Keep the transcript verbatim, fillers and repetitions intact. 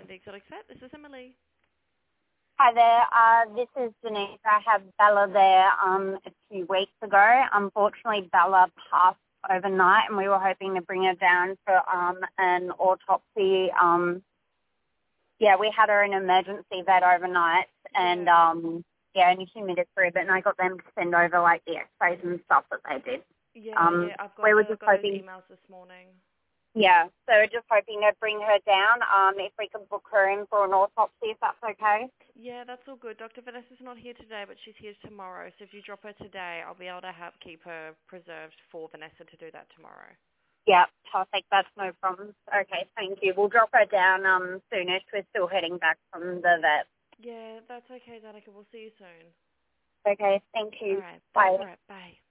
Welcome to Exotic Vet. This is Emily. Hi there. Uh, this is Denise. I had Bella there um, a few weeks ago. Unfortunately, Bella passed overnight, and we were hoping to bring her down for um, an autopsy. Um, yeah, we had her in emergency vet overnight, and Yeah. um, yeah, only she made it through. But and I got them to send over like the X-rays and stuff that they did. Yeah, Um, yeah. I've got we were the, just got those hoping. emails this morning. Yeah, so we're just hoping to bring her down. Um, if we can book her in for an autopsy, if that's okay. Yeah, that's all good. Doctor Vanessa's not here today, but she's here tomorrow. So if you drop her today, I'll be able to have keep her preserved for Vanessa to do that tomorrow. Yeah, perfect. That's no problem. Okay, thank you. We'll drop her down um soonish. We're still heading back from the vet. Yeah, that's okay, Danica. We'll see you soon. Okay, thank All you. right. Bye. All right. Bye.